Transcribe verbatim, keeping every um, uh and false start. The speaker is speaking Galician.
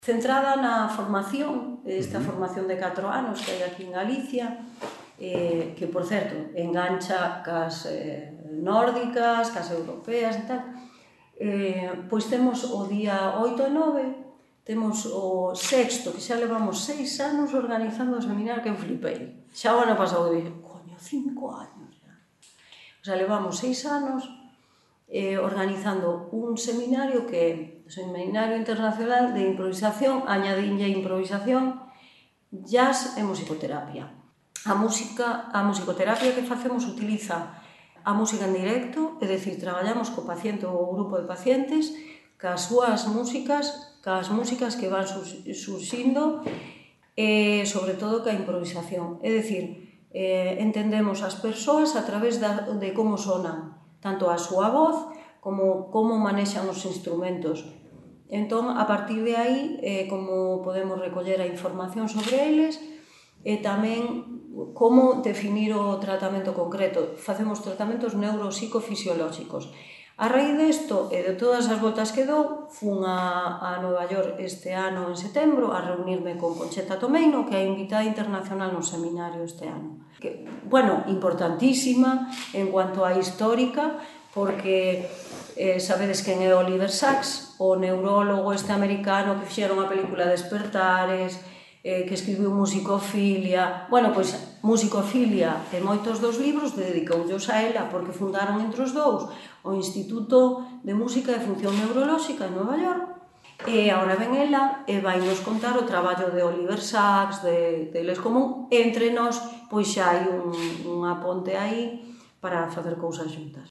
Centrada na formación, esta uh -huh. formación de catro anos que hai aquí en Galicia, eh, que, por certo, engancha cas eh, nórdicas, cas europeas e tal, eh, pois temos o día oito e nove, temos o sexto, que xa levamos seis anos organizando o seminario, que eu flipei. Xa o ano pasado eu dije, coño, cinco anos xa. O sea, levamos seis anos eh, organizando un seminario que é o Seminario Internacional de Improvisación, añadinlle improvisación, jazz e musicoterapia. A música, a musicoterapia que facemos utiliza a música en directo, é dicir, traballamos co paciente ou o grupo de pacientes, cas súas músicas, cas músicas que van surxindo, e sobre todo ca improvisación. É dicir, eh, entendemos as persoas a través da, de como sonan, tanto a súa voz como como manexan os instrumentos. Entón, a partir de aí, eh, como podemos recoller a información sobre eles, e tamén como definir o tratamento concreto. Facemos tratamentos neuropsicofisiolóxicos. A raíz desto e de todas as voltas que dou, fun a, a Nova York este ano en setembro a reunirme con Concheta Tomeino, que é a invitada internacional no seminario este ano. Que, bueno, importantísima en cuanto a histórica, porque eh, sabedes quen é Oliver Sacks, o neurólogo este americano que fixeron a película Despertares, eh, que escribiu Musicofilia. Bueno, pois, Musicofilia e moitos dos libros dedicoullos a ela, porque fundaron entre os dous o Instituto de Música e Función Neurolóxica en Nova York, e agora ven ela e vai nos contar o traballo de Oliver Sacks, de, de Les Común, e entre nós, pois xa hai un, unha ponte aí para facer cousas xuntas.